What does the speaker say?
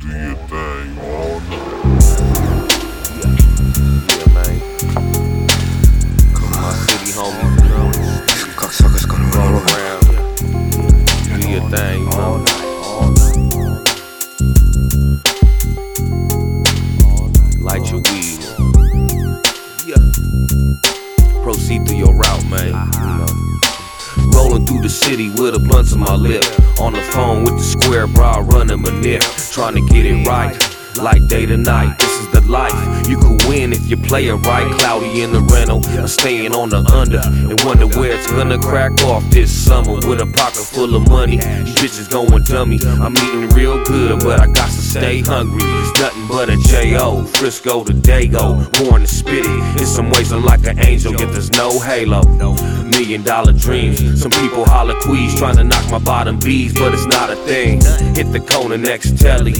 Do your thing all night. Yeah, man. Come to my city, homie, you know. Cocksuckers gonna Roll around. Do your thing, you know. Light your weed. Yeah. Proceed through your route, man. You know. Rolling through the city with a blunt to my lip. On the phone with the square bra running my nip. Trying to get it right, like day to night. This is the life. You could win if you play it right. Cloudy in the rental, I'm staying on the under. And wonder where it's gonna crack off this summer. With a pocket full of money, these bitches going dummy. I'm eating real good, but I got to stay hungry. It's nothing but a J.O. Frisco to Dago, born to spit it. In some ways I'm like an angel, yet there's no halo. $1 million dreams. Some people holler queeze, trying to knock my bottom B's, but it's not a thing. Hit the corner next telly.